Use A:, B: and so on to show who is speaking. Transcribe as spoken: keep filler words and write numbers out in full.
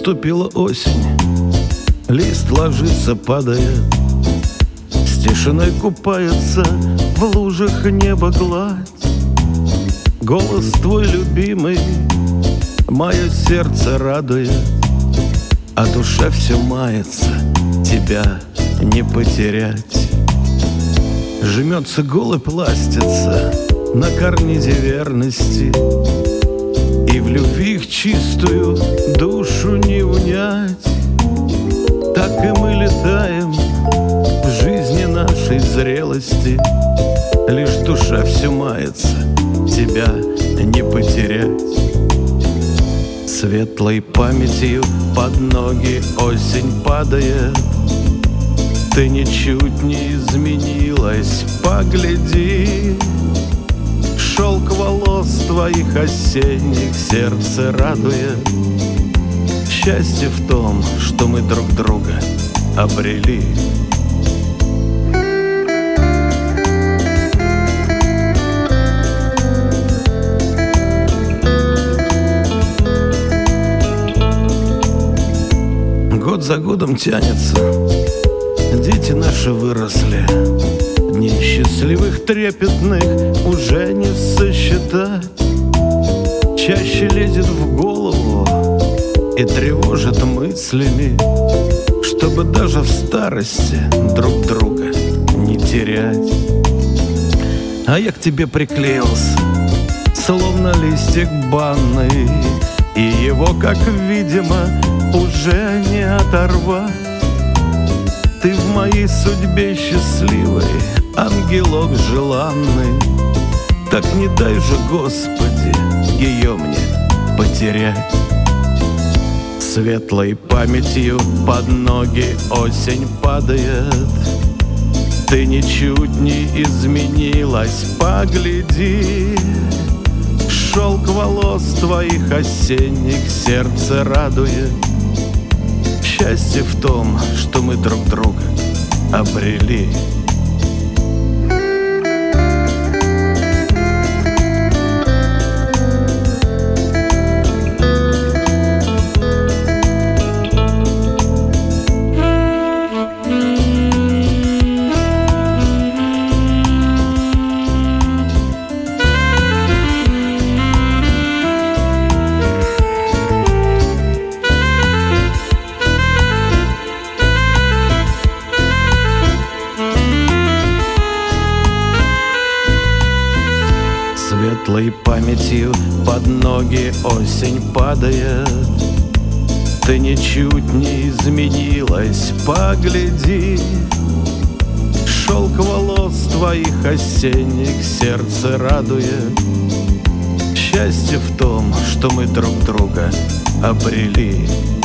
A: Наступила осень, лист ложится, падает, с тишиной купается в лужах небо гладь. Голос твой любимый мое сердце радует, а душа все мается, тебя не потерять. Жмется голубь, ластится на карнизе верности, и в любви их чистую душу не унять. Так и мы летаем в жизни нашей зрелости, лишь душа все мается, тебя не потерять. Светлой памятью под ноги осень падает, ты ничуть не изменилась, погляди. Шелк волос твоих осенних сердце радует. Счастье в том, что мы друг друга обрели. Год за годом тянется, дети наши выросли, дней счастливых трепетных уже не сосчитать. Чаще лезет в голову и тревожит мыслями, чтобы даже в старости друг друга не терять. А я к тебе приклеился, словно листик банный, и его, как видимо, уже не оторвать. Ты в моей судьбе счастливой, ангелок желанный, так не дай же, Господи, ее мне потерять. Светлой памятью под ноги осень падает, ты ничуть не изменилась, погляди. Шелк волос твоих осенних сердце радует. Счастье в том, что мы друг друга обрели. Светлой памятью под ноги осень падает, ты ничуть не изменилась, погляди. Шелк волос твоих осенних сердце радует. Счастье в том, что мы друг друга обрели.